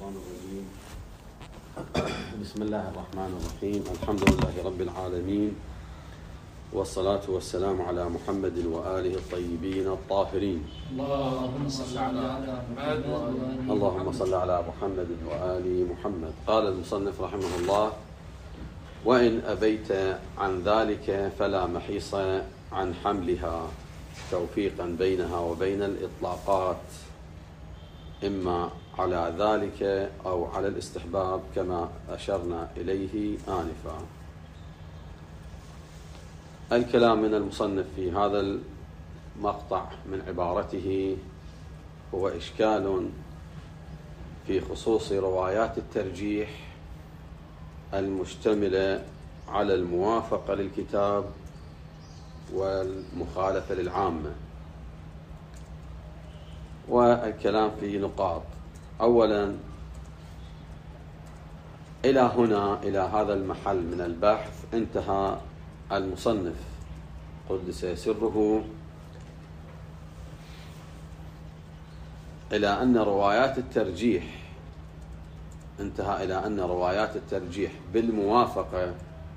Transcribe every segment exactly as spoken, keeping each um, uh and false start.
الشيطان الرجيم. بسم الله الرحمن الرحيم. الحمد لله رب العالمين، والصلاة والسلام على محمد وآله الطيبين الطاهرين. اللهم صل على محمد اللهم صل على محمد وآل محمد. قال المصنف رحمه الله: وإن أبيت عن ذلك فلا محيص عن حملها توفيقا بينها وبين الإطلاقات، إما على ذلك أو على الاستحباب كما أشرنا إليه آنفا. الكلام من المصنف في هذا المقطع من عبارته هو إشكال في خصوص روايات الترجيح المشتملة على الموافقة للكتاب والمخالفة للعامة، والكلام في نقاط. أولا، إلى هنا إلى هذا المحل من البحث انتهى المصنف قدس سره إلى أن روايات الترجيح انتهى إلى أن روايات الترجيح بالموافقة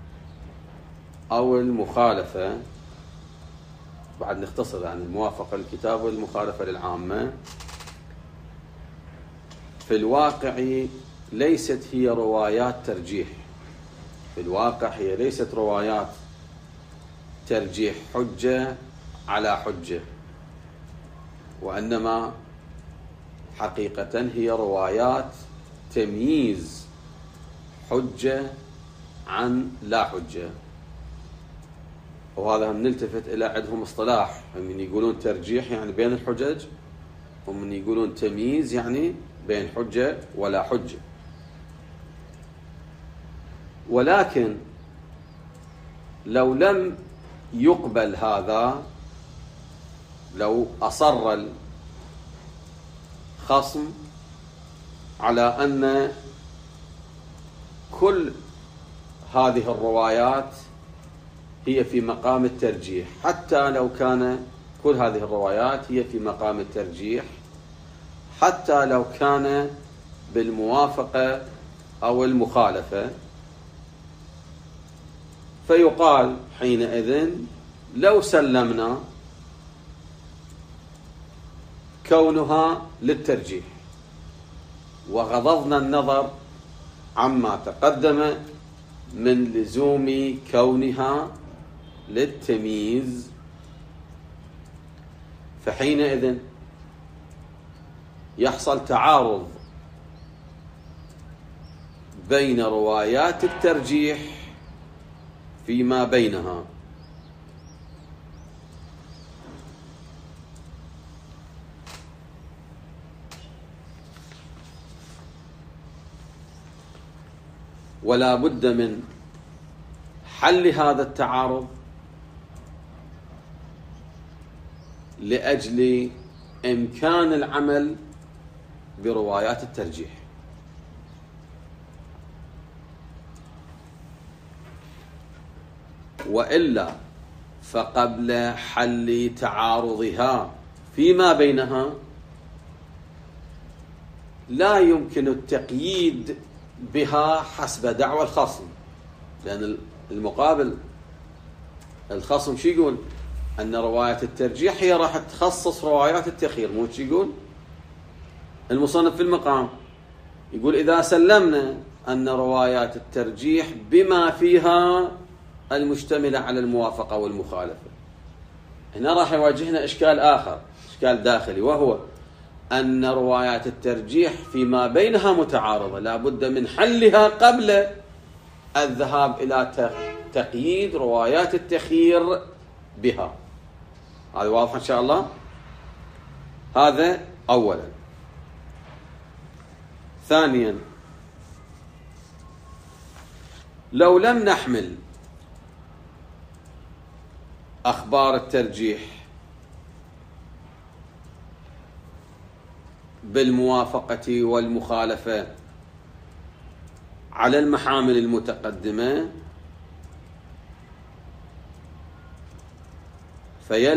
أو المخالفة، بعد نختصر يعني الموافقة للكتاب والمخالفة للعامة، في الواقع ليست هي روايات ترجيح. في الواقع هي ليست روايات ترجيح حجة على حجة، وإنما حقيقة هي روايات تمييز حجة عن لا حجة. وهذا هم نلتفت إلى عندهم اصطلاح، من يقولون ترجيح يعني بين الحجج، ومن يقولون تمييز يعني بين حجة ولا حجة. ولكن لو لم يقبل هذا، لو أصر الخصم على أن كل هذه الروايات هي في مقام الترجيح، حتى لو كان كل هذه الروايات هي في مقام الترجيح، حتى لو كان بالموافقة أو المخالفة، فيقال حينئذ لو سلمنا كونها للترجيح وغضضنا النظر عما تقدم من لزوم كونها للتمييز، فحينئذ يحصل تعارض بين روايات الترجيح فيما بينها. ولا بد من حل هذا التعارض لأجل إمكان العمل بروايات الترجيح. وإلا فقبل حل تعارضها فيما بينها لا يمكن التقييد بها حسب دعوى الخصم، لأن المقابل الخصم شو يقول؟ أن روايات الترجيح هي راح تخصص روايات التخيير، مو شو يقول المصنف في المقام؟ يقول إذا سلمنا أن روايات الترجيح بما فيها المشتملة على الموافقة والمخالفة، هنا راح يواجهنا إشكال آخر، إشكال داخلي، وهو أن روايات الترجيح فيما بينها متعارضة، لا بد من حلها قبل الذهاب إلى تقييد روايات التخيير بها. هذا واضح إن شاء الله؟ هذا أولا. ثانيا، لو لم نحمل أخبار الترجيح بالموافقة والمخالفة على المحامل المتقدمة،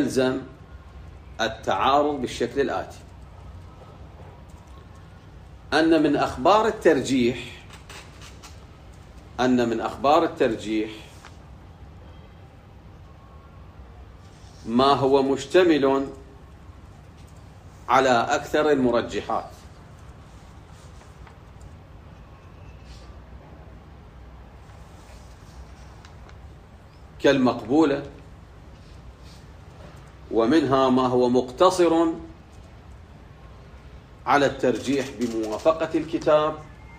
فيلزم التعارض بالشكل الآتي: أن من أخبار الترجيح أن من أخبار الترجيح ما هو مشتمل على أكثر المرجحات، كالمقبولة، ومنها ما هو مقتصر على الترجيح بموافقة الكتاب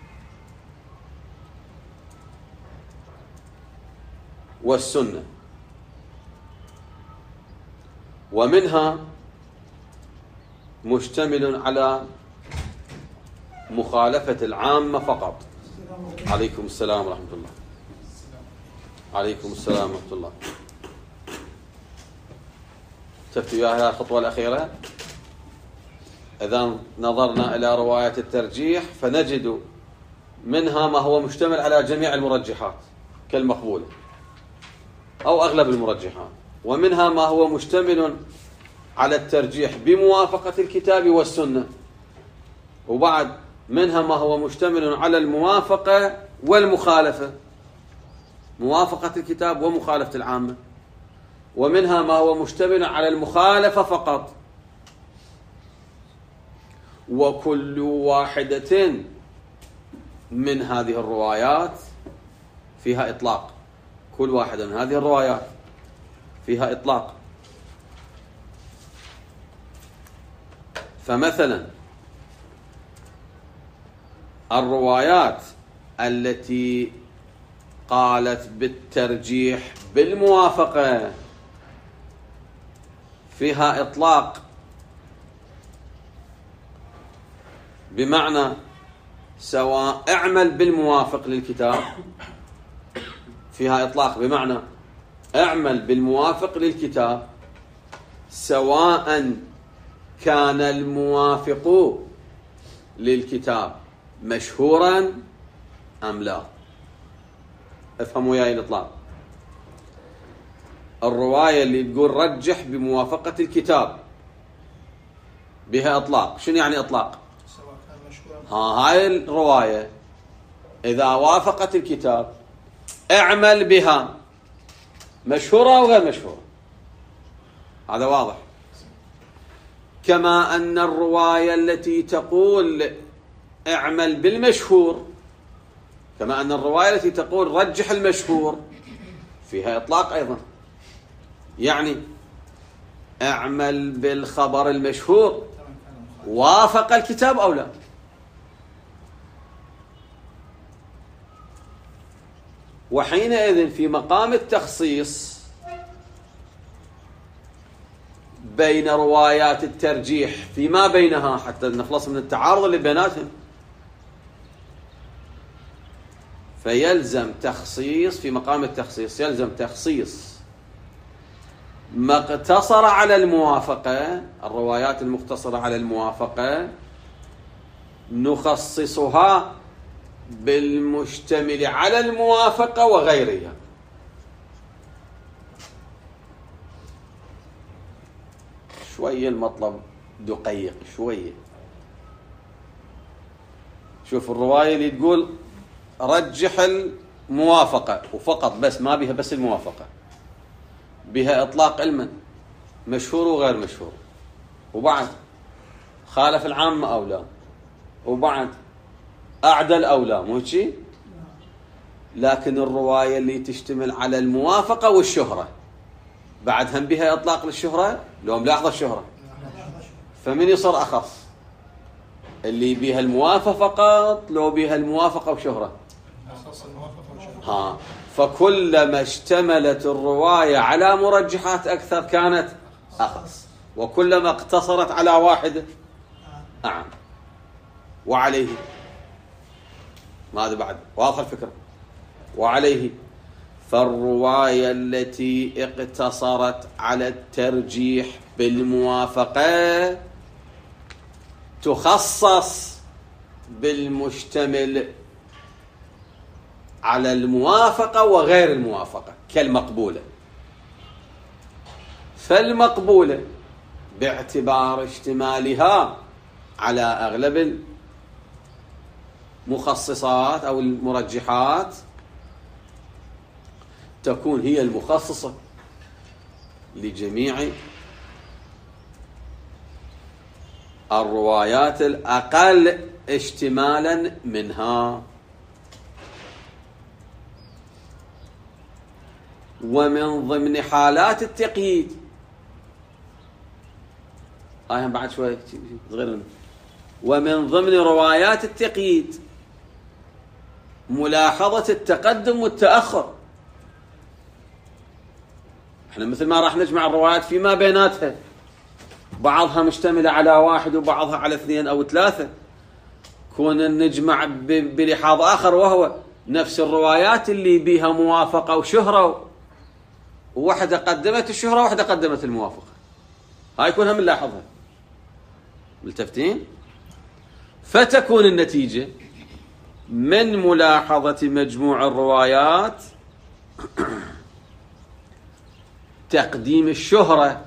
والسنة، ومنها مشتمل على مخالفة العامة فقط. عليكم السلام ورحمة الله. عليكم السلام ورحمة الله. شفتوا يا الخطوة الأخيرة؟ إذا نظرنا إلى رواية الترجيح فنجد منها ما هو مشتمل على جميع المرجحات كالمقبولة أو أغلب المرجحات، ومنها ما هو مشتمل على الترجيح بموافقة الكتاب والسنة، وبعد منها ما هو مشتمل على الموافقة والمخالفة، موافقة الكتاب ومخالفة العامة، ومنها ما هو مشتمل على المخالفة فقط. وكل واحدة من هذه الروايات فيها إطلاق، كل واحدة من هذه الروايات فيها إطلاق. فمثلا الروايات التي قالت بالترجيح بالموافقة فيها إطلاق، بمعنى سواء اعمل بالموافق للكتاب، فيها إطلاق بمعنى اعمل بالموافق للكتاب سواء كان الموافق للكتاب مشهورا أم لا. افهموا وياي الإطلاق. الرواية اللي تقول رجح بموافقة الكتاب بها إطلاق. شنو يعني إطلاق؟ ها هاي الرواية إذا وافقت الكتاب اعمل بها، مشهورة أو غير مشهورة، هذا واضح. كما أن الرواية التي تقول اعمل بالمشهور، كما أن الرواية التي تقول رجح المشهور فيها إطلاق أيضا، يعني اعمل بالخبر المشهور وافق الكتاب أو لا. وحينئذ في مقام التخصيص بين روايات الترجيح فيما بينها حتى نخلص من التعارض اللي بيناتهم، فيلزم تخصيص في مقام التخصيص، يلزم تخصيص ما اقتصر على الموافقة، الروايات المقتصرة على الموافقة نخصصها بالمشتمل على الموافقة وغيرها. شوية المطلب دقيق شوية. شوف الرواية اللي تقول رجح الموافقة وفقط بس، ما بها بس الموافقة، بها إطلاق علما مشهور وغير مشهور، وبعد خالف العامة أو لا، وبعد أعدل أو لا، مو شي؟ لكن الرواية اللي تشتمل على الموافقة والشهرة بعد هم بها إطلاق للشهرة لو ملاحظة الشهرة، فمن يصير أخص؟ اللي بها الموافقة فقط لو بها الموافقة وشهرة؟ ها، فكلما اشتملت الرواية على مرجحات أكثر كانت أخص، وكلما اقتصرت على واحدة أعم. وعليه ماذا بعد؟ واضح الفكرة؟ وعليه فالرواية التي اقتصرت على الترجيح بالموافقة تخصص بالمشتمل على الموافقة وغير الموافقة كالمقبولة. فالمقبولة باعتبار اشتمالها على أغلب المخصصات أو المرجحات تكون هي المخصصة لجميع الروايات الأقل اشتمالا منها. ومن ضمن حالات التقييد هاي هم بعد شوي صغير منه. ومن ضمن روايات التقييد ملاحظة التقدم والتأخر. احنا مثل ما راح نجمع الروايات فيما بيناتها، بعضها مشتملة على واحد وبعضها على اثنين أو ثلاثة، كون نجمع بلحاظ آخر وهو نفس الروايات اللي بيها موافقة وشهرة، وواحدة قدمت الشهرة وواحدة قدمت الموافقة، هاي كونها بنلاحظها. ملتفتين؟ فتكون النتيجة من ملاحظة مجموع الروايات تقديم الشهرة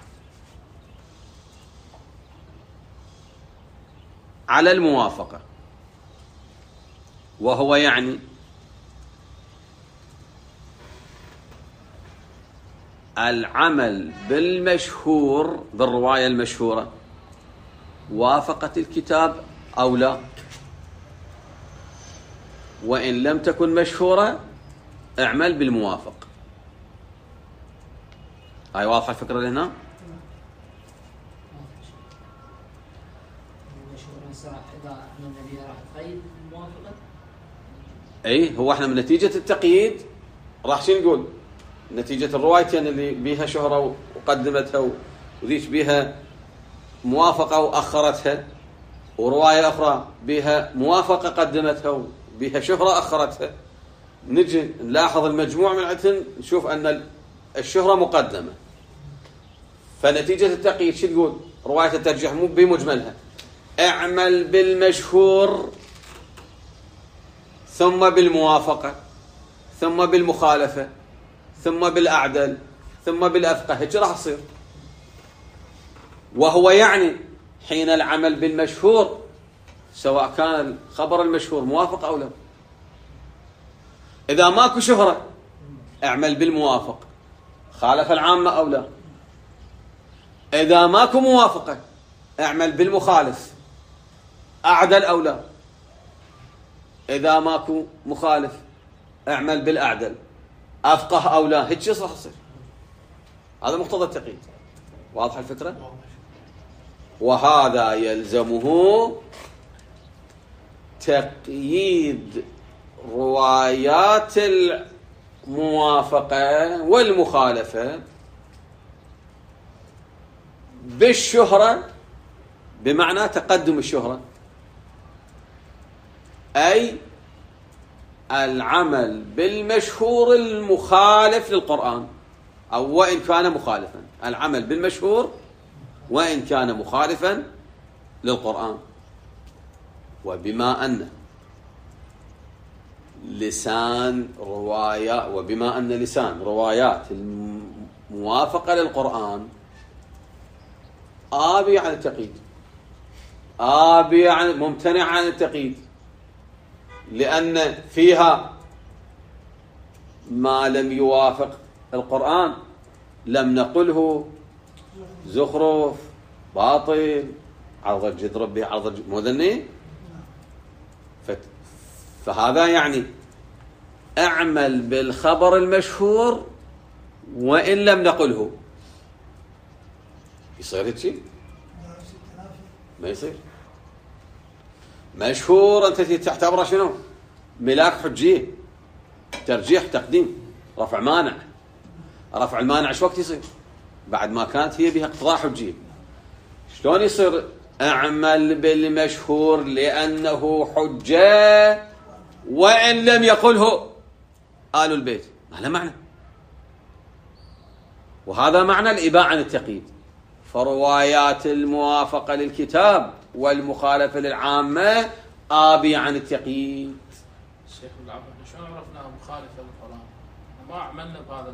على الموافقة، وهو يعني العمل بالمشهور بالرواية المشهورة وافقت الكتاب أو لا، وإن لم تكن مشهورة اعمل بالموافق. هاي واضحة الفكرة لهنا؟ اي هو احنا من نتيجة التقييد راح شو نقول؟ نتيجة الروايتين اللي بيها شهرة وقدمتها وذيش بيها موافقة وأخرتها، ورواية أخرى بيها موافقة قدمتها وبيها شهرة أخرتها، نجي نلاحظ المجموع من عندهن نشوف أن الشهرة مقدمة. فنتيجة التقييد شو تقول؟ رواية الترجيح مو بمجملها اعمل بالمشهور ثم بالموافقة ثم بالمخالفة ثم بالأعدل ثم بالأفقه، هيك راح تصير. وهو يعني حين العمل بالمشهور سواء كان الخبر المشهور موافق أو لا. إذا ماكو شهرة اعمل بالموافق خالف العامة أو لا. إذا ماكو موافقة اعمل بالمخالف أعدل أو لا. إذا ماكو مخالف اعمل بالأعدل أفقه أو لا. هيك شو راح يصير؟ هذا مقتضى التقييد. واضحة الفكرة؟ وهذا يلزمه تقييد روايات الموافقة والمخالفة بالشهرة، بمعنى تقدم الشهرة، أي العمل بالمشهور المخالف للقرآن، أو وإن كان مخالفا، العمل بالمشهور وإن كان مخالفا للقرآن. وبما أن لسان روايات وبما أن لسان روايات الموافقة للقرآن آبي عن التقييد، آبي عن ممتنع عن التقييد، لأن فيها ما لم يوافق القرآن لم نقله زخرف باطل عرض الجد ربي عرض الجد مو ذني. فهذا يعني اعمل بالخبر المشهور وإن لم نقله. يصير هيك شيء؟ ما يصير. مشهور أنت تعتبره شنو؟ ملاك حجية، ترجيح تقديم، رفع مانع. رفع المانع شو وقت يصير؟ بعد ما كانت هي بها اقتضاء حجية. شلون يصير اعمل بالمشهور لأنه حجة وإن لم يقله آل البيت؟ ما له معنى. وهذا معنى الإباء عن التقييد. فروايات الموافقة للكتاب والمخالفة للعامة آبي عن التقييد. الشيخ العبد شلون عرفناها مخالفة للقرآن؟ ما عملنا بهذا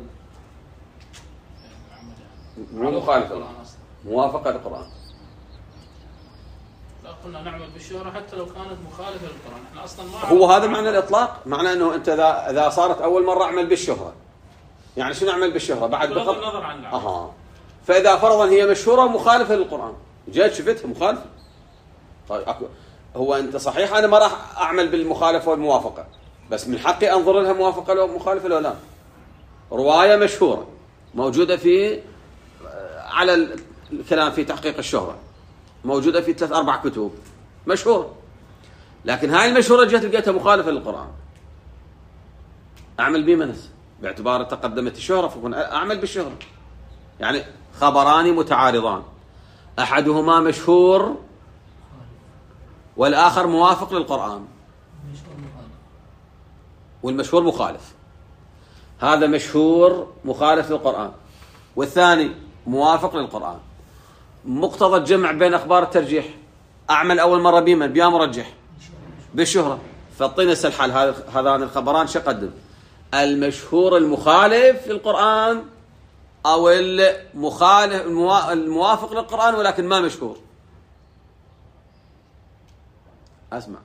العمل يعني. مو مخالفة، موافقة للقرآن. قلنا نعمل بالشهرة حتى لو كانت مخالفة للقرآن. احنا اصلا ما هو هذا معنى الاطلاق، معنى انه انت اذا اذا صارت اول مره اعمل بالشهره، يعني شنو اعمل بالشهره بعد بغض النظر عن العمل. اها فاذا فرضا هي مشهوره مخالفه للقرآن، جيت شفتها مخالفه، طيب أكو هو انت صحيح انا ما راح اعمل بالمخالفه والموافقه، بس من حقي انظر لها موافقه لو مخالفه لو لا. روايه مشهوره موجوده في على الكلام في تحقيق الشهره، موجوده في ثلاث اربع كتب مشهوره، لكن هاي المشهوره جت لقيتها مخالفه للقرآن، اعمل بمنس باعتبار تقدمت الشهره، فكون اعمل بالشهره. يعني خبران متعارضان، احدهما مشهور والاخر موافق للقرآن، والمشهور مخالف. هذا مشهور مخالف للقرآن والثاني موافق للقرآن. مقتضى الجمع بين اخبار الترجيح اعمل اول مره بمن بيا مرجح بالشهره، فاعطينا الحال هذان الخبران شو اقدم؟ المشهور المخالف للقرآن او المخالف الموافق للقرآن ولكن ما مشهور. اسمع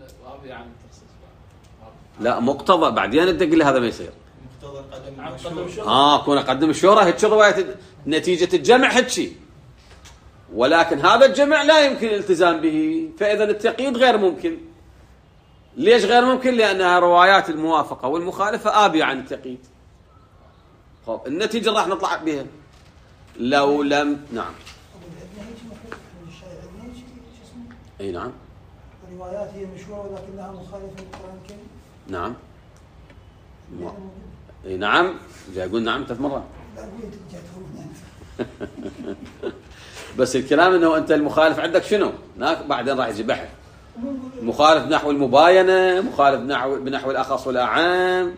لا مقتضى بعدين ندق لي هذا ما يصير. مقتضى قدم المشهور اه كون اقدم الشهره هيك روايه نتيجه الجمع هيك، ولكن هذا الجمع لا يمكن الالتزام به، فاذا التقييد غير ممكن. ليش غير ممكن؟ لانها روايات الموافقه والمخالفه آبية عن التقييد. خب النتيجه راح نطلع بها لو لم نعم اي نعم الروايات هي مشهورة ولكنها مخالفة للقرآن الكريم. نعم اي نعم جاي اقول نعم ثلاث مرات. بس الكلام انه انت المخالف عندك شنو؟ هناك بعدين راح يجي بحث. مخالف بنحو المباينه، مخالف بنحو بنحو الاخص والاعم.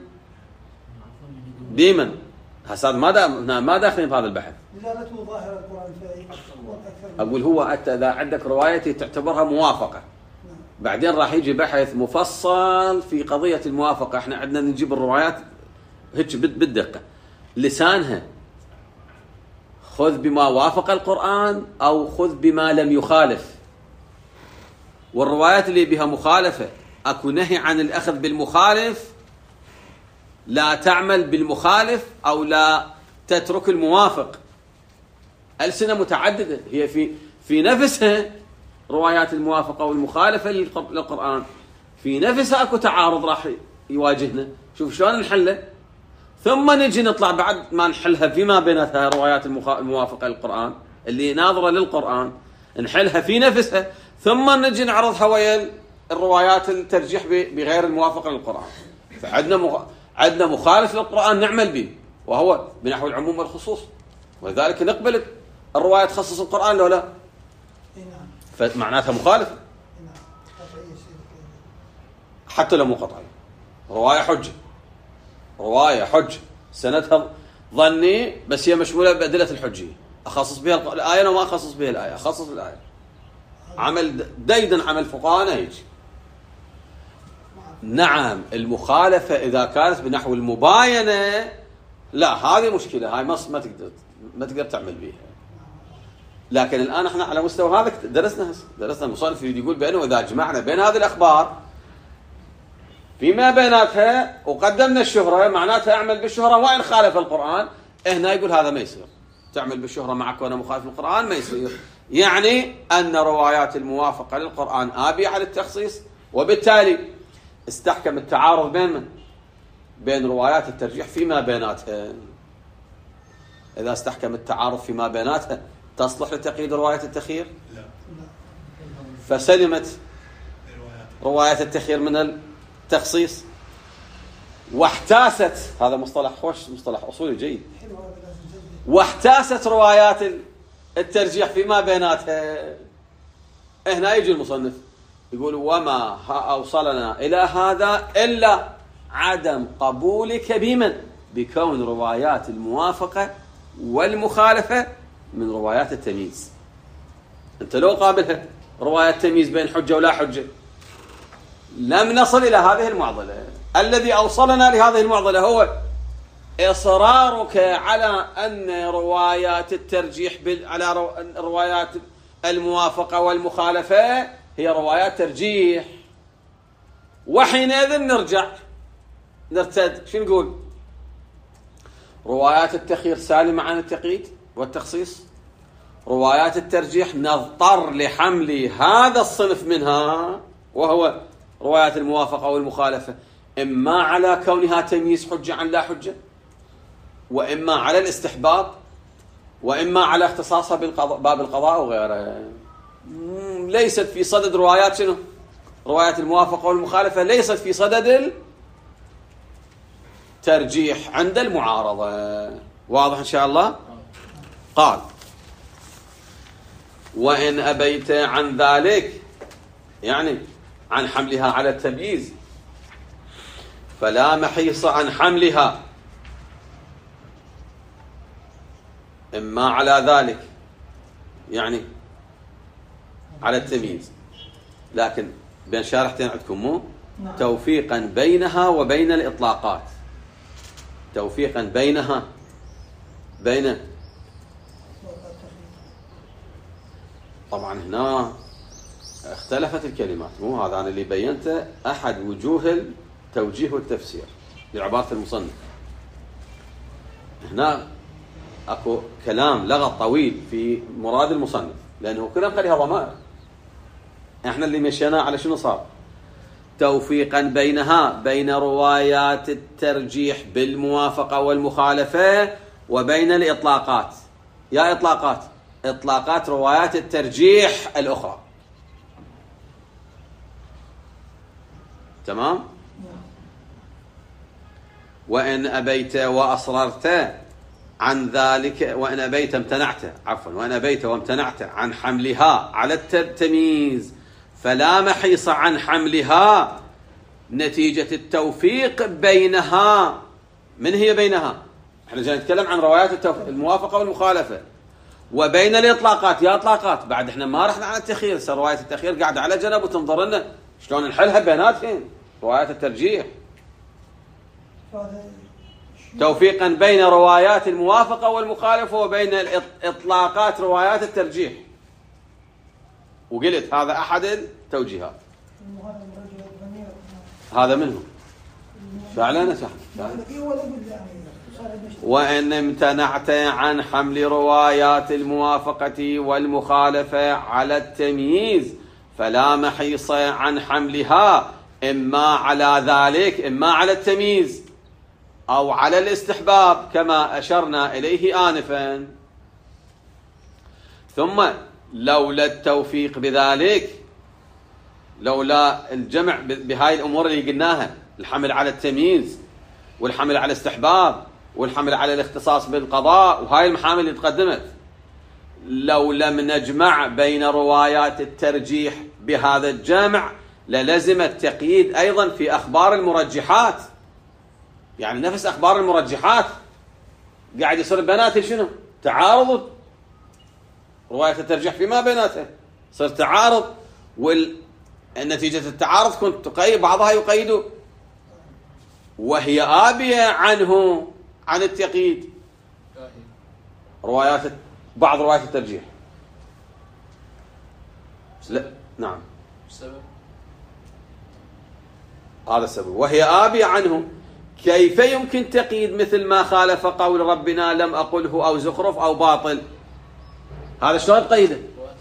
بمن؟ هسه ما دا ما داخلين في هذا البحث. دلالته ظاهر القرآن في اقول هو انت اذا عندك روايتي تعتبرها موافقه. بعدين راح يجي بحث مفصل في قضيه الموافقه، احنا عندنا نجيب الروايات هيك بالدقه. لسانها خذ بما وافق القرآن أو خذ بما لم يخالف. والروايات اللي بها مخالفة أكو نهي عن الأخذ بالمخالف، لا تعمل بالمخالف أو لا تترك الموافق. ألسنة متعددة هي في في نفسها روايات الموافقة والمخالفة للقرآن، في نفسها أكو تعارض راح يواجهنا. شوف شلون نحله، ثم نجي نطلع بعد ما نحلها فيما بيناتها روايات الموافقة للقرآن اللي ناظرة للقرآن، نحلها في نفسها، ثم نجي نعرضها ويا الروايات الترجيح بغير الموافقة للقرآن. فعندنا مخ... عندنا مخالف للقرآن نعمل به، وهو بنحو العموم والخصوص، ولذلك نقبل الرواية تخصص القرآن لو لا، فمعناتها مخالفة حتى لو مو قطعي. رواية حجة، رواية حجة سندها ظني بس هي مشمولة بأدلة الحجية، أخصص بها الآية وما أخصص بها الآية، أخصص الآية. عمل ديدن عمل فقهاء هيك. نعم المخالفة إذا كانت بنحو المباينة لا هذه مشكلة، هاي ما ما تقدر ما تقدر تعمل بيها. لكن الآن احنا على مستوى هذا درسنا درسنا المصنف يقول بأنه إذا جمعنا بين هذه الأخبار فيما بيناتها وقدمنا الشهرة، معناتها اعمل بالشهرة وإن خالف القرآن. هنا يقول هذا ما يصير، تعمل بالشهرة مع كونه مخالف القرآن ما يصير. يعني أن روايات الموافقة للقرآن آبية على التخصيص، وبالتالي استحكم التعارض بين من؟ بين روايات الترجيح فيما بيناتها. إذا استحكم التعارض فيما بيناتها تصلح لتقييد رواية التخيير؟ لا. فسلمت رواية التخيير من التخصيص، واحتاست، هذا مصطلح خوش، مصطلح أصولي جيد، واحتاست روايات الترجيح فيما بيناتها. هنا يجي المصنف يقول وما أوصلنا إلى هذا إلا عدم قبولك بمن؟ بكون روايات الموافقة والمخالفة من روايات التمييز. أنت لو قابلها روايات تمييز بين حجة ولا حجة لم نصل إلى هذه المعضلة. الذي أوصلنا لهذه المعضلة هو إصرارك على أن روايات الترجيح بال... على رو... روايات الموافقة والمخالفة هي روايات ترجيح. وحينئذ نرجع نرتد شو نقول؟ روايات التخيير سالمة عن التقييد والتخصيص، روايات الترجيح نضطر لحمل هذا الصنف منها وهو روايات الموافقة والمخالفة إما على كونها تمييز حجة عن لا حجة، وإما على الاستحباب، وإما على اختصاصها بالقضاء باب القضاء وغيره. ليست في صدد روايات شنو؟ روايات الموافقة والمخالفة ليست في صدد الترجيح عند المعارضة. واضح إن شاء الله؟ قال وإن أبيت عن ذلك، يعني عن حملها على التمييز، فلا محيص عن حملها إما على ذلك، يعني على التمييز، لكن بين شارحتين عندكم مو توفيقا بينها وبين الإطلاقات، توفيقا بينها بين. طبعا هنا اختلفت الكلمات، مو هذا أنا اللي بينته أحد وجوه التوجيه والتفسير لعبارة المصنف. هنا اكو كلام لغط طويل في مراد المصنف، لانه كلام خليها ضمائر. احنا اللي مشينا على شنو صار؟ توفيقا بينها بين روايات الترجيح بالموافقة والمخالفة وبين الإطلاقات. يا إطلاقات إطلاقات روايات الترجيح الأخرى. تمام؟ وإن أبيت وأصررت عن ذلك، وإن أبيت امتنعت عفوا وإن أبيت وامتنعت عن حملها على التمييز فلا محيص عن حملها نتيجة التوفيق بينها. من هي بينها؟ احنا جاي نتكلم عن روايات التوفيق الموافقة والمخالفة وبين الإطلاقات. يا إطلاقات بعد احنا ما رحنا عن التخيير، صار رواية التخيير قاعدة على جنب وتنظر لنا شلون نحلها بيناتهم روايات الترجيح. توفيقا بين روايات الموافقة والمخالفة وبين الإطلاقات روايات الترجيح. وقلت هذا أحد التوجيهات. هذا منه فعلا صح. وإن امتنعت عن حمل روايات الموافقة والمخالفة على التمييز فلا محيص عن حملها إما على ذلك، إما على التمييز أو على الاستحباب كما أشرنا إليه آنفا. ثم لولا التوفيق بذلك، لولا الجمع بهاي الأمور اللي قلناها، الحمل على التمييز والحمل على الاستحباب والحمل على الاختصاص بالقضاء وهاي المحامل اللي تقدمت، لو لم نجمع بين روايات الترجيح بهذا الجمع للزم التقييد أيضا في أخبار المرجحات. يعني نفس أخبار المرجحات قاعد يصير بيناتها شنو؟ تعارض رواية الترجيح فيما بيناتها، صار تعارض، والنتيجة التعارض كنت تقيد بعضها يقيد وهي آبية عنه عن التقييد. روايات بعض روايات الترجيح لا نعم السبب هذا السبب وهي آبية عنه. كيف يمكن تقييد مثل ما خالف قول ربنا لم أقله أو زخرف أو باطل؟ هذا شلون تقيده؟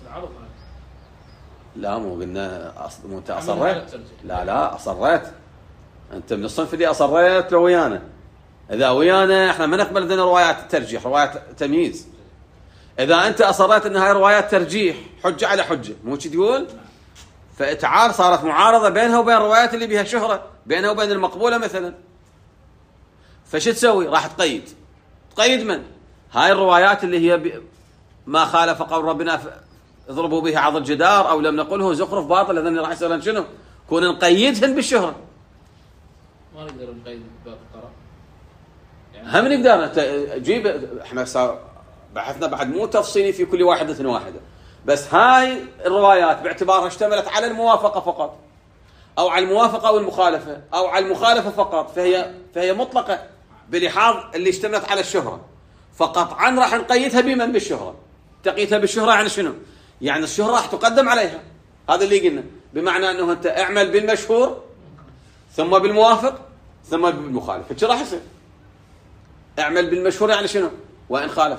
لا مو قلنا أص... مو انت أصريت؟ لا لا أصريت، أنت من الصنف اللي أصريت لو ويانا. إذا ويانا إحنا ما نقبل ذن روايات الترجيح، روايات تمييز. إذا أنت أصريت أن هاي روايات ترجيح حجة على حجة، مو شي تقول؟ فإتعار صارت معارضة بينها وبين الروايات اللي بها شهرة، بينها وبين المقبولة مثلا. فش تسوي؟ راح تقيد. تقيد من؟ هاي الروايات اللي هي ب... ما خالف قول ربنا ف... اضربوا به عض الجدار او لم نقله زخرف باطل. اذن راح يصير شنو؟ كون نقيدهن بالشهرة. ما نقدر نقيد باب القرار. يعني هم نقدر جيب. احنا بحثنا بعد مو تفصيلي في كل واحدة واحدة، بس هاي الروايات باعتبارها اشتملت على الموافقة فقط او على الموافقة والمخالفة او على المخالفة فقط، فهي فهي مطلقة بلحاظ اللي اشتملت على الشهرة. فقطعا راح نقيدها بمن؟ بالشهرة. تقييدها بالشهرة يعني شنو؟ يعني الشهرة راح تقدم عليها. هذا اللي قلنا، بمعنى أنه أنت اعمل بالمشهور ثم بالموافق ثم بالمخالف. ايش راح يصير؟ اعمل بالمشهور يعني شنو؟ وإن خالف،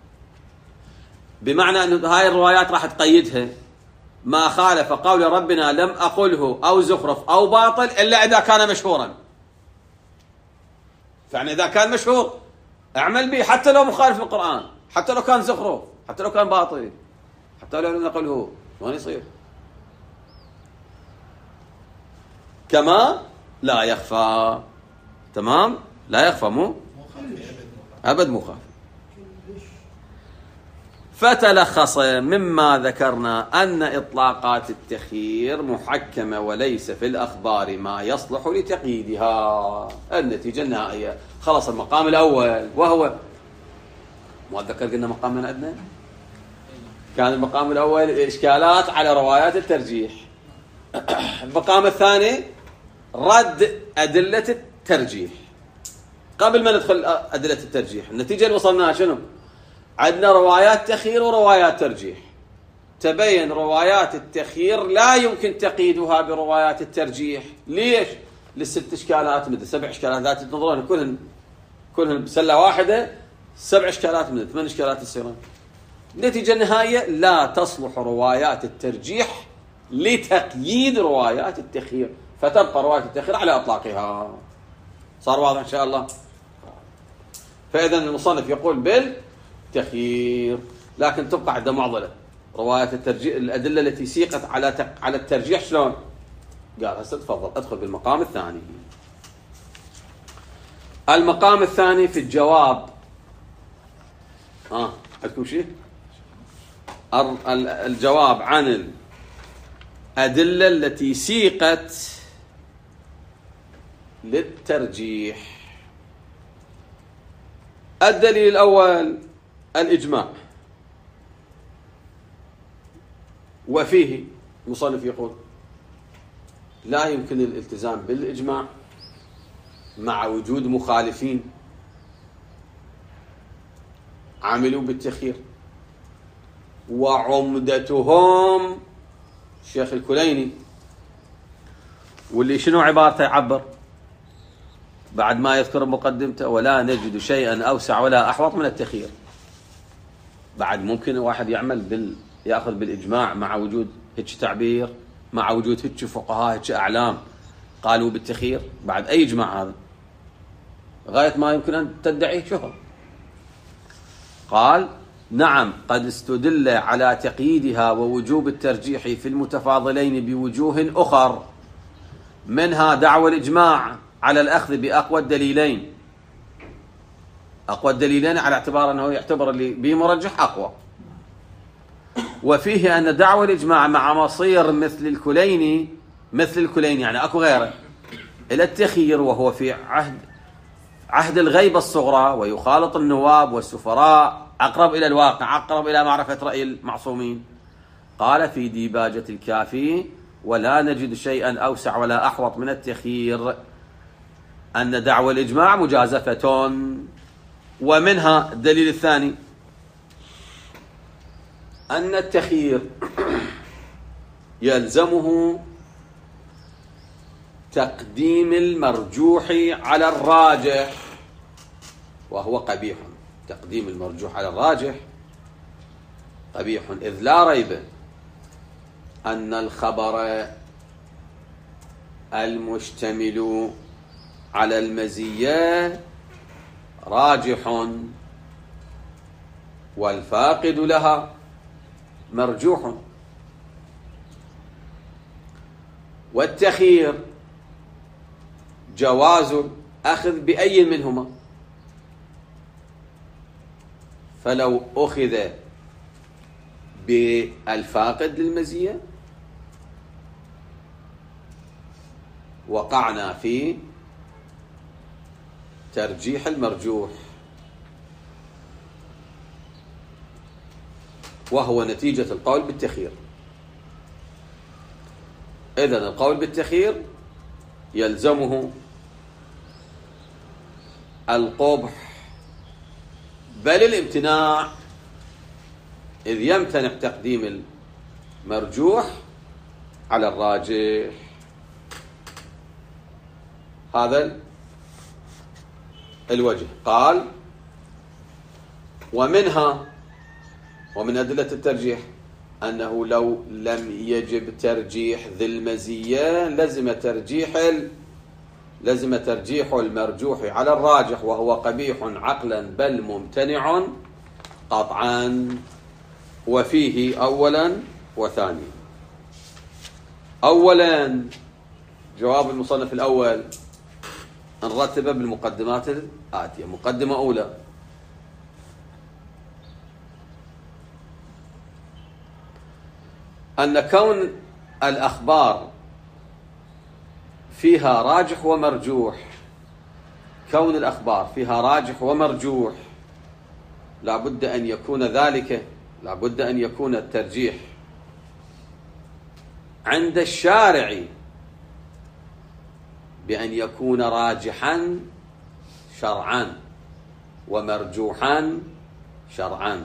بمعنى أن هاي الروايات راح تقيدها ما خالف قول ربنا لم أقله أو زخرف أو باطل إلا إذا كان مشهورا. فعني إذا كان مشهور اعمل به حتى لو مخالف للقرآن، حتى لو كان زخرف، حتى لو كان باطل، حتى لو لم نقله، ما يصير. كما لا يخفى، تمام، لا يخفى، مو أبد مخالف. فتلخص مما ذكرنا أن إطلاقات التخيير محكمة وليس في الأخبار ما يصلح لتقييدها. النتيجة النهائية خلص المقام الأول، وهو ما أتذكر قلنا مقام من أدنى، كان المقام الأول إشكالات على روايات الترجيح. المقام الثاني رد أدلة الترجيح. قبل ما ندخل أدلة الترجيح، النتيجة اللي وصلناها شنو؟ عندنا روايات تخيير وروايات ترجيح. تبين روايات التخيير لا يمكن تقييدها بروايات الترجيح. ليش؟ للست اشكالات، مثل سبع اشكالات ذات النظرين، كلهن كلهن بسله واحده، سبع اشكالات من ثمان اشكالات السيران. النتيجه النهائيه لا تصلح روايات الترجيح لتقييد روايات التخيير، فتبقى روايات التخيير على اطلاقها. صار واضح ان شاء الله؟ فاذا المصنف يقول بالتخيير، لكن تبقى عندنا معضله. روايات الترجيح، الادله التي سيقت على تق... على الترجيح شلون؟ قال هسه تفضل ادخل بالمقام الثاني. المقام الثاني في الجواب. اه عندكم شيء؟ الجواب عن الادله التي سيقت للترجيح. الدليل الأول الإجماع، وفيه المصنف يقول لا يمكن الالتزام بالإجماع مع وجود مخالفين عملوا بالتخيير، وعمدتهم الشيخ الكليني، واللي شنو عبارته يعبر بعد ما يذكر مقدمته ولا نجد شيئا أوسع ولا أحوط من التخيير. بعد ممكن واحد يعمل بال يأخذ بالإجماع مع وجود هيك تعبير، مع وجود هيك فقهاء هيك أعلام قالوا بالتخيير. بعد أي إجماع هذا غاية ما يمكن أن تدعي شهرة. قال نعم قد استدل على تقييدها ووجوب الترجيح في المتفاضلين بوجوه أخر، منها دعوى الإجماع على الأخذ بأقوى الدليلين. أقوى الدليلين على اعتبار أنه يعتبر اللي بمرجح أقوى. وفيه أن دعوى الإجماع مع مصير مثل الكليني، مثل الكليني يعني أكو غيره، إلى التخيير وهو في عهد عهد الغيبة الصغرى ويخالط النواب والسفراء، أقرب إلى الواقع، أقرب إلى معرفة رأي المعصومين. قال في ديباجة الكافي ولا نجد شيئا أوسع ولا أحوط من التخيير أن دعوى الإجماع مجازفة. ومنها الدليل الثاني أن التخيير يلزمه تقديم المرجوح على الراجح، وهو قبيح. تقديم المرجوح على الراجح قبيح، إذ لا ريب أن الخبر المشتمل على المزية راجح والفاقد لها مرجوح. والتخيير جواز الأخذ بأي منهما، فلو أخذ بالفاقد للمزية وقعنا في ترجيح المرجوح، وهو نتيجة القول بالتخيير. إذن القول بالتخيير يلزمه القبح بل الامتناع، إذ يمتنع تقديم مرجوح على الراجح. هذا الوجه. قال ومنها ومن أدلة الترجيح أنه لو لم يجب ترجيح ذي المزية لزم ترجيح ال... لزم ترجيح المرجوح على الراجح وهو قبيح عقلا بل ممتنع قطعا. وفيه أولا وثانيا. أولا جواب المصنف الأول نرتب بالمقدمات الآتية. مقدمة أولى: أن كون الأخبار فيها راجح ومرجوح كون الأخبار فيها راجح ومرجوح لا بد أن يكون ذلك لا بد أن يكون الترجيح عند الشارع بأن يكون راجحا شرعا ومرجوحا شرعا.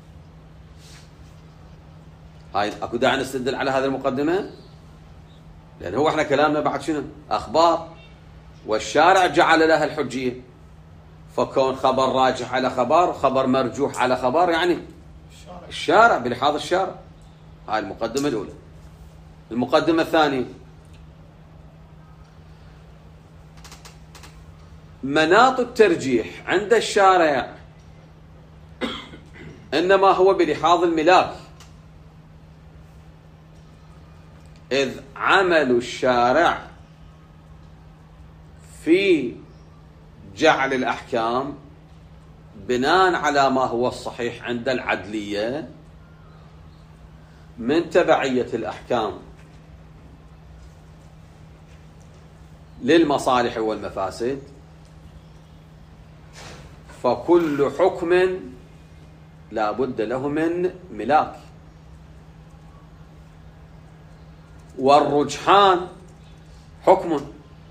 هاي اكو داعي نستدل على هذه المقدمة، لأن هو احنا كلامنا بعد شنو؟ أخبار، والشارع جعل لها الحجية، فكون خبر راجح على خبر وخبر مرجوح على خبر يعني الشارع بلحاظ الشارع. هاي المقدمة الأولى. المقدمة الثانية: مناط الترجيح عند الشارع إنما هو بلحاظ الملاك، إذ عمل الشارع في جعل الأحكام بناء على ما هو الصحيح عند العدلية من تبعية الأحكام للمصالح والمفاسد، فكل حكم لا بد له من ملاك، والرجحان حكم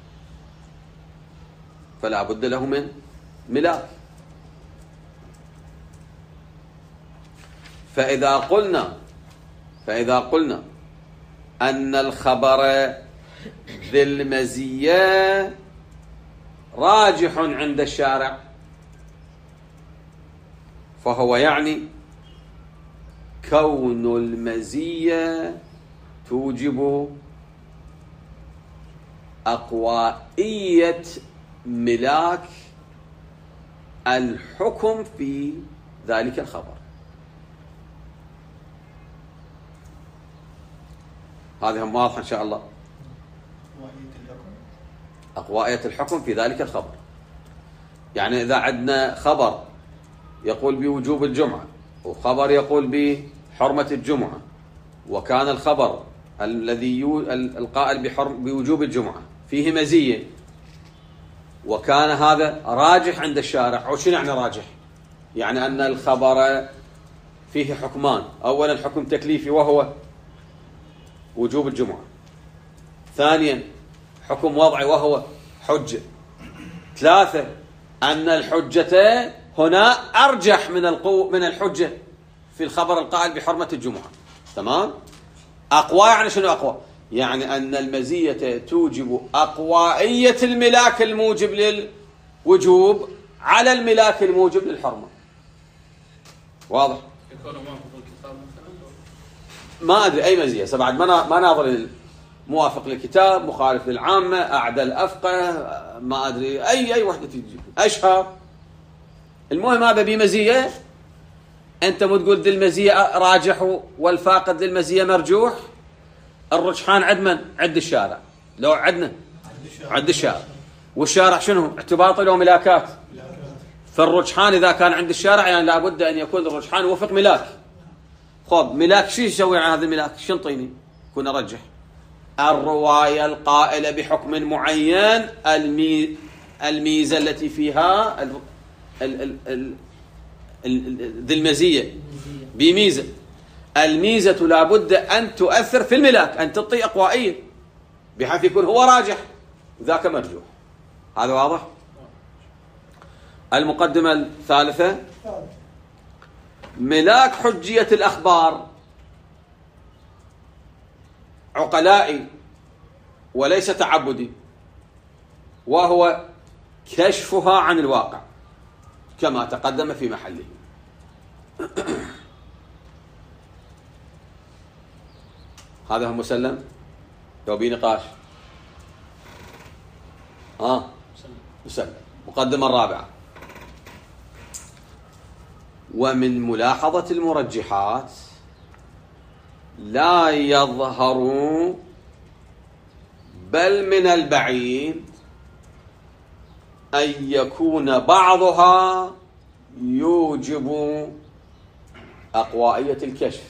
فلا بد له من ملاك. فإذا قلنا فإذا قلنا أن الخبر ذي المزية راجح عند الشارع، فهو يعني كون المزية توجب أقوائية ملاك الحكم في ذلك الخبر. هذه هم واضحة إن شاء الله. أقوائية الحكم في ذلك الخبر، يعني إذا عندنا خبر يقول بوجوب الجمعة وخبر يقول بحرمة الجمعة، وكان الخبر الذي القائل بحرم بوجوب الجمعة فيه مزية، وكان هذا راجح عند الشارع. وشنو يعني راجح؟ يعني أن الخبر فيه حكمان: أولا حكم تكليفي وهو وجوب الجمعة، ثانيا حكم وضعي وهو حجة، ثلاثة أن الحجة هنا أرجح من القوة من الحجة في الخبر القائل بحرمة الجمعة. تمام؟ أقوى يعني شنو أقوى؟ يعني أن المزية توجب أقوائية الملاك الموجب للوجوب على الملاك الموجب للحرمة. واضح؟ ما أدري أي مزية سبعد، ما ما ناظر موافق للكتاب، مخالف للعامة، أعدل، أفقه، ما أدري أي أي وحدة تجيب أشهر. المهم هذا بمزية، أنت مو تقول ذي المزية راجح والفاقد للمزية مرجوح. الرجحان عند من؟ عند الشارع. لو عندنا عند الشارع، والشارع شنو؟ اعتباطي له ملاكات. فالرجحان إذا كان عند الشارع يعني لابد أن يكون الرجحان وفق ملاك. خب ملاك شو يسوي على هذا الملاك؟ شو نطيني كون أرجح؟ الرواية القائلة بحكم معين، المي... الميزة التي فيها ال... ال... ال... ال... ذي المزية بميزة، الميزة لابد أن تؤثر في الملاك، أن تعطي أقوائية بحيث يكون هو راجح ذاك مرجوح. هذا واضح؟ المقدمة الثالثة: ملاك حجية الأخبار عقلائي وليس تعبدي، وهو كشفها عن الواقع كما تقدم في محله. هذا هو مسلم لو بي نقاش. آه مسلم. مقدمة الرابعة: ومن ملاحظة المرجحات لا يظهر بل من البعيد أن يكون بعضها يوجب أقوائية الكشف.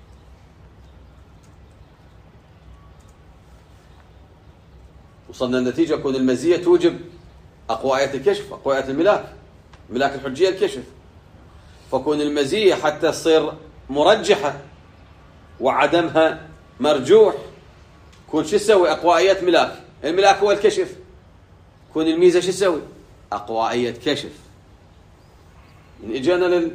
وصلنا النتيجة كون المزية توجب أقوائية الكشف، أقوائية الملاك، ملاك الحجية الكشف. فكون المزية حتى تصير مرجحة وعدمها مرجوح، كون شو تسوي؟ أقوائية ملاك. الملاك هو الكشف، كون الميزة شو تسوي؟ أقوائية كشف. يعني اجينا لل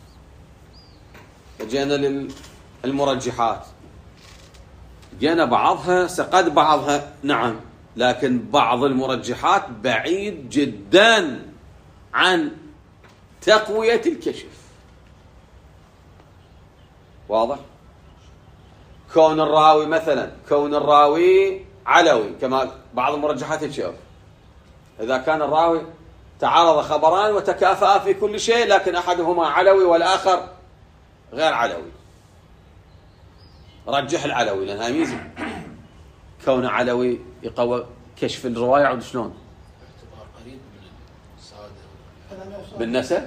اجينا للمرجحات، جينا بعضها سقد بعضها نعم، لكن بعض المرجحات بعيد جدا عن تقوية الكشف. واضح؟ كون الراوي مثلا كون الراوي علوي، كما بعض المرجحات تشوف، إذا كان الراوي تعارض خبران وتكافأ في كل شيء، لكن أحدهما علوي والآخر غير علوي، رجح العلوي لأنها ميزة. كون علوي يقوى كشف الرواية. عود شلون؟ اعتبار قريب من السادة بالنسب.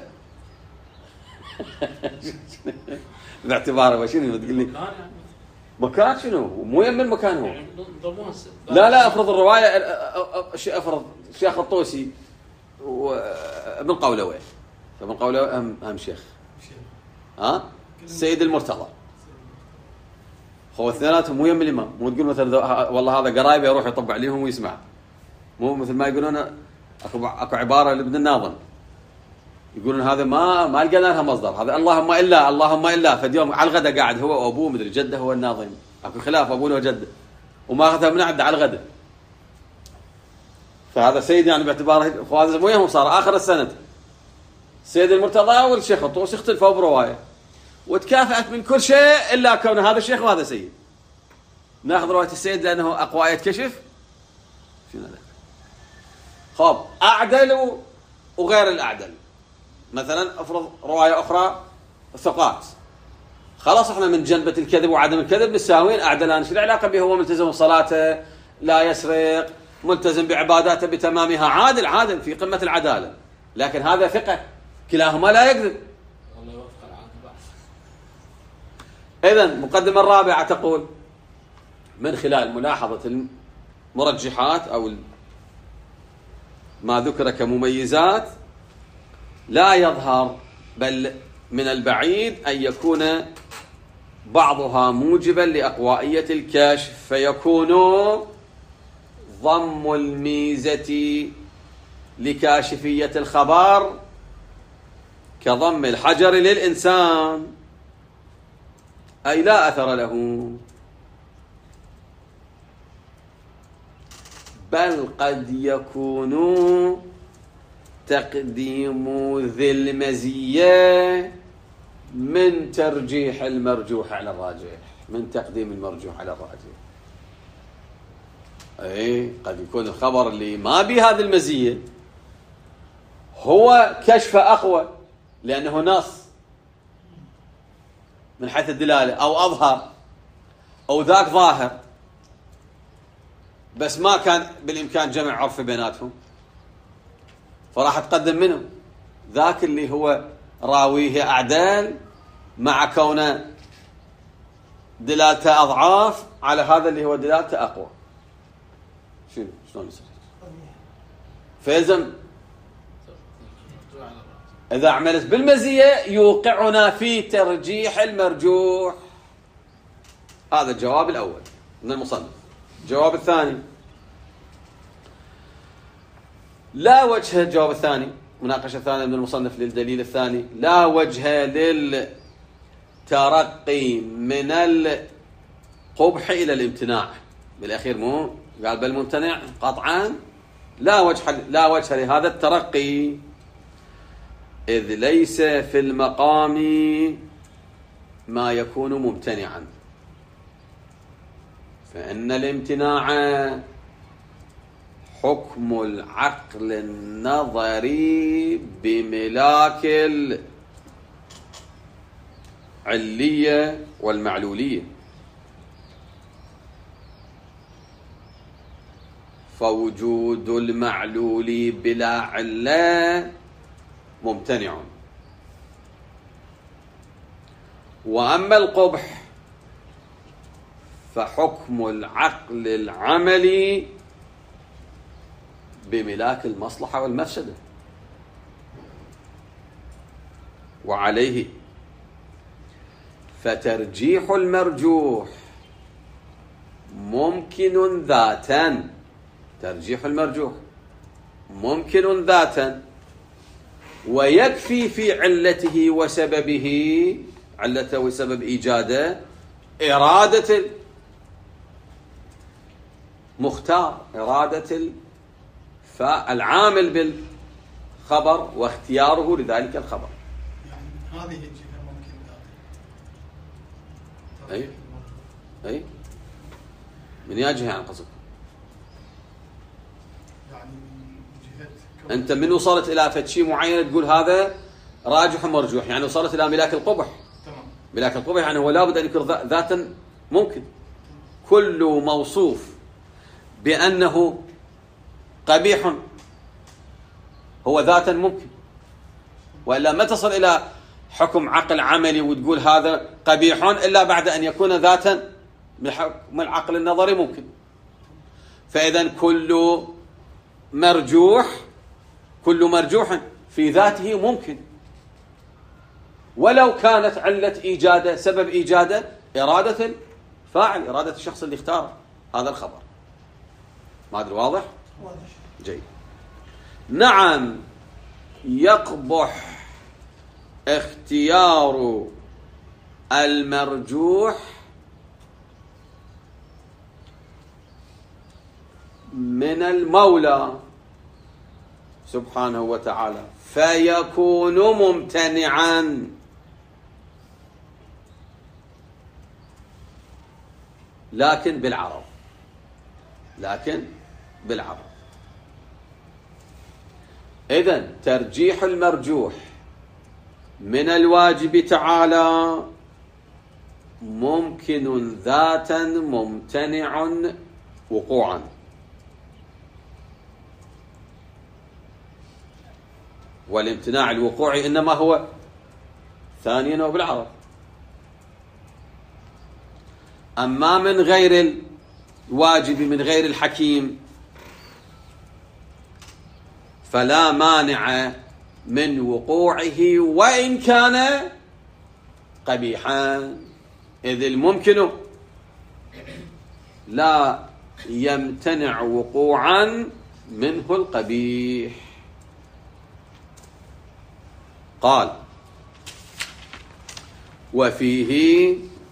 باعتباره وشنو تقول لي؟ مكان شنو؟ مو يم المكان هو. لا لا افرض الروايه افرض الشيخ الطوسي وابن قولوي، فابن قولوي اهم اهم شيخ. ها؟ السيد المرتضى. هو اثنيناتهم مو يم الامام، مو تقول مثلا والله هذا قرايبي يروح يطبع عليهم ويسمع. مو مثل ما يقولون اكو اكو عباره لابن الناظم يقولون هذا ما ما لقينا لها مصدر، هذا اللهم الا اللهم الا. فاليوم على الغداء قاعد هو وابوه مدري جده هو الناظم، اكو خلاف ابوه وجده، وما اخذها من عنده على الغداء. فهذا سيد يعني باعتباره هذا مو يهم صار اخر السند. سيد المرتضى والشيخ الطوسي اختلفوا بروايه وتكافأت من كل شيء الا كون هذا الشيخ وهذا سيد. ناخذ روايه السيد لانه اقوى آية كشف. شنو هذا؟ خب اعدل وغير الاعدل. مثلا افرض روايه اخرى ثقات، خلاص احنا من جنبه الكذب وعدم الكذب نساوين اعدلان. شو العلاقه به؟ هو ملتزم بصلاته، لا يسرق، ملتزم بعباداته بتمامها، عادل عادل في قمه العداله، لكن هذا ثقه، كلاهما لا يكذب. الله يوفق العاقبه. اذا المقدمه الرابعه تقول: من خلال ملاحظه المرجحات او ما ذكر كمميزات لا يظهر بل من البعيد أن يكون بعضها موجبا لأقوائية الكشف، فيكون ضم الميزة لكاشفية الخبر كضم الحجر للإنسان، أي لا أثر له، بل قد يكون تقديم ذي المزية من ترجيح المرجوح على الراجح، من تقديم المرجوح على الراجح. أي قد يكون الخبر اللي ما به هذه المزية هو كشف أقوى لأنه نص من حيث الدلالة، أو أظهر، أو ذاك ظاهر بس ما كان بالإمكان جمع عرف بيناتهم، فراح تقدم منه ذاك اللي هو راويه أعدال مع كونه دلالته أضعاف على هذا اللي هو دلالته أقوى. شنو شلون يصير؟ فيلزم إذا عملت بالمزية يوقعنا في ترجيح المرجوح. هذا الجواب الأول من المصنف. الجواب الثاني لا وجه. الجواب الثاني مناقشة ثانية من المصنف للدليل الثاني: لا وجه للترقي من القبح إلى الامتناع بالأخير، مو قال بل ممتنع قطعا، لا وجه لا وجه لهذا الترقي، إذ ليس في المقام ما يكون ممتنعا، فإن الامتناع حكم العقل النظري بملاك العلية والمعلولية، فوجود المعلول بلا علة ممتنع، وأما القبح فحكم العقل العملي بملاك المصلحة والمفسدة، وعليه فترجيح المرجوح ممكن ذاتا، ترجيح المرجوح ممكن ذاتا، ويكفي في علته وسببه، علته وسبب إيجاده إرادة المختار، إرادة فالعامل بالخبر واختياره لذلك الخبر. يعني هذه الجهة ممكن ذاتها. أي أي من يا جهة عن قصدك؟ يعني من جهة أنت من وصلت إلى فتشي معين تقول هذا راجح ومرجوح، يعني وصلت إلى ملاك القبح. تمام. ملاك القبح يعني هو لابد أن يكون ذاتا ممكن، كل موصوف بأنه قبيح هو ذاتا ممكن، وإلا ما تصل إلى حكم عقل عملي وتقول هذا قبيح إلا بعد أن يكون ذاتا من العقل النظري ممكن. فإذا كل مرجوح كل مرجوح في ذاته ممكن، ولو كانت علة إيجاده سبب إيجاده إرادة الفاعل، إرادة الشخص اللي اختار هذا الخبر. ما أدري واضح؟ واضح. جيد. نعم يقبح اختيار المرجوح من المولى سبحانه وتعالى، فيكون ممتنعا، لكن بالعرض، لكن بالعرض. إذن ترجيح المرجوح من الواجب تعالى ممكن ذاتا ممتنع وقوعا، والامتناع الوقوعي إنما هو ثانيا وبالعرض. أما من غير الواجب من غير الحكيم فلا مانع من وقوعه وإن كان قبيحا، إذ الممكن لا يمتنع وقوعا منه القبيح. قال وفيه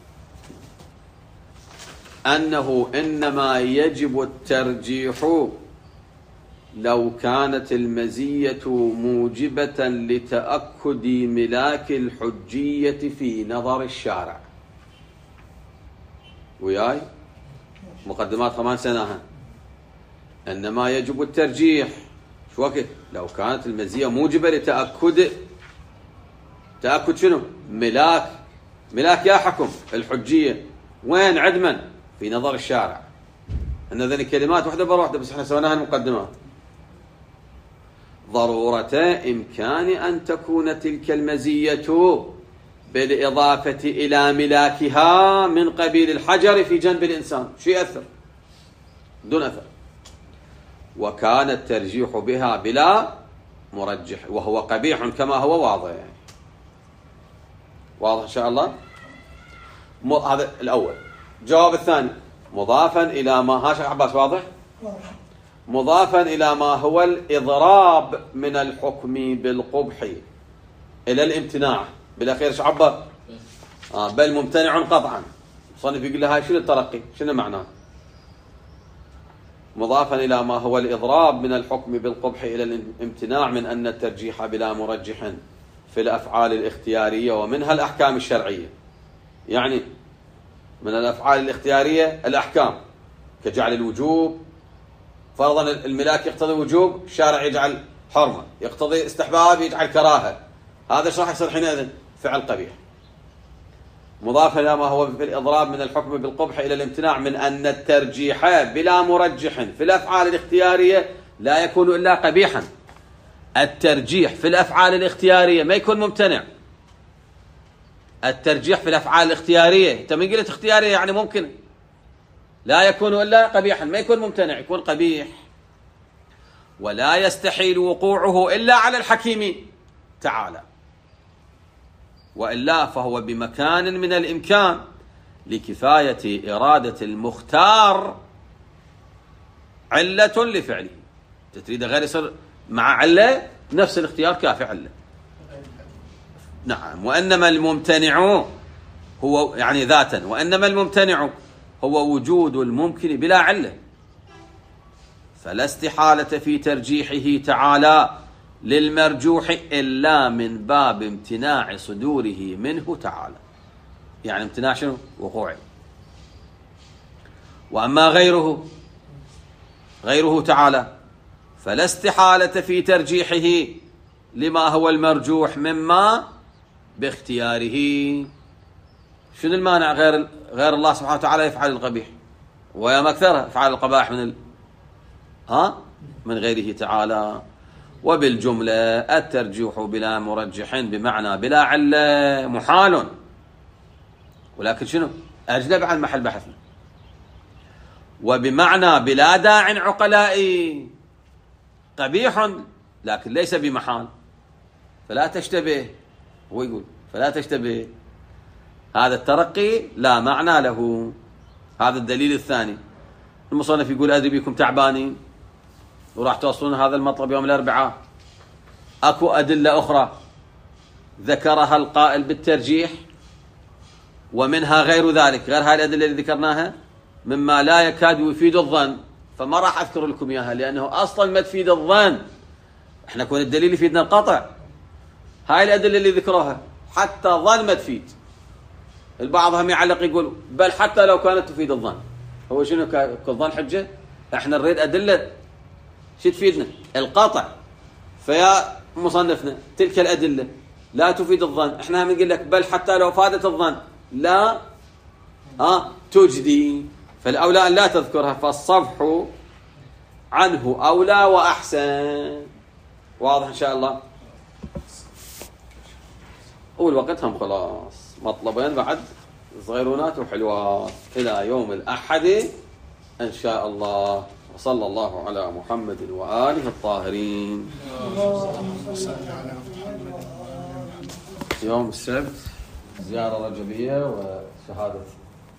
أنه إنما يجب الترجيح لو كانت المزية موجبة لتأكد ملاك الحجية في نظر الشارع. وياي مقدمات كمان سناها. إنما يجب الترجيح شو وقت لو كانت المزية موجبة لتأكد تأكد شنو؟ ملاك ملاك يا حكم الحجية وين عدما في نظر الشارع. أن ذني كلمات واحدة برا واحدة بس احنا سويناها المقدمات. ضرورة إمكان أن تكون تلك المزية بالإضافة إلى ملاكها من قبيل الحجر في جنب الإنسان، شو يأثر؟ دون أثر. وكان الترجيح بها بلا مرجح وهو قبيح كما هو واضح. واضح إن شاء الله. هذا الأول. جواب الثاني مضافا إلى ما ها شيخ عباس واضح؟ مضافا إلى ما هو الإضراب من الحكم بالقبح إلى الامتناع بالأخير شو عبر؟ آه بل ممتنع قطعا. المصنف يقول له هاي شنو الترقي؟ شنو معناه؟ مضافا إلى ما هو الإضراب من الحكم بالقبح إلى الامتناع من أن الترجيح بلا مرجح في الأفعال الاختيارية ومنها الأحكام الشرعية. يعني من الأفعال الاختيارية الأحكام كجعل الوجوب، فرضا الملاك يقتضي وجوب، الشارع يجعل حرمة، يقتضي استحباب يجعل كراهة، هذا ايش راح يصير حينئذ؟ فعل قبيح. مضافا إلى ما هو في الإضراب من الحكم بالقبح إلى الامتناع من أن الترجيح بلا مرجح في الأفعال الاختيارية لا يكون إلا قبيحا. الترجيح في الأفعال الاختيارية ما يكون ممتنع. الترجيح في الأفعال الاختيارية، أنت من قلت اختيارية يعني ممكن، لا يكون إلا قبيحا، ما يكون ممتنع، يكون قبيح. ولا يستحيل وقوعه إلا على الحكيم تعالى، وإلا فهو بمكان من الإمكان لكفاية إرادة المختار علة لفعله. تريد غير يصير مع علة نفس الاختيار كافي علة. نعم. وإنما الممتنع هو يعني ذاتا، وإنما الممتنع هو وجود الممكن بلا علة، فلا استحالة في ترجيحه تعالى للمرجوح إلا من باب امتناع صدوره منه تعالى. يعني امتناع شنو؟ وقوعه. وأما غيره غيره تعالى فلا استحالة في ترجيحه لما هو المرجوح مما باختياره. شنو المانع غير غير الله سبحانه وتعالى يفعل القبيح ويا مكثره يفعل القبائح من ال... ها من غيره تعالى. وبالجملة الترجيح بلا مرجح بمعنى بلا علة محال، ولكن شنو أجنب عن محل بحثنا. وبمعنى بلا داع عقلائي قبيح لكن ليس بمحال، فلا تشتبه. هو يقول فلا تشتبه، هذا الترقي لا معنى له. هذا الدليل الثاني. المصنف يقول أدري بكم تعبانين وراح توصلون هذا المطلب يوم الأربعاء. أكو أدلة أخرى ذكرها القائل بالترجيح ومنها غير ذلك، غير هذه الأدلة اللي ذكرناها مما لا يكاد يفيد الظن، فما راح أذكر لكم إياها لأنه أصلا ما تفيد الظن. احنا كون الدليل يفيدنا القطع، هاي الأدلة اللي ذكروها حتى ظن ما تفيد. البعض هم يعلق يقول بل حتى لو كانت تفيد الظن. هو شنو كالظن حجة؟ احنا نريد أدلة شو تفيدنا؟ القطع. فيا مصنفنا تلك الأدلة لا تفيد الظن، احنا هم نقول لك بل حتى لو فادت الظن لا ها تجدي، فالأولى أن لا تذكرها، فالصفح عنه أولى وأحسن. واضح إن شاء الله. أول وقتهم خلاص مطلبين بعد صغيرونات وحلوات إلى يوم الأحد إن شاء الله. وصلى الله على محمد وآله الطاهرين. يوم السبت زيارة رجبية وشهادة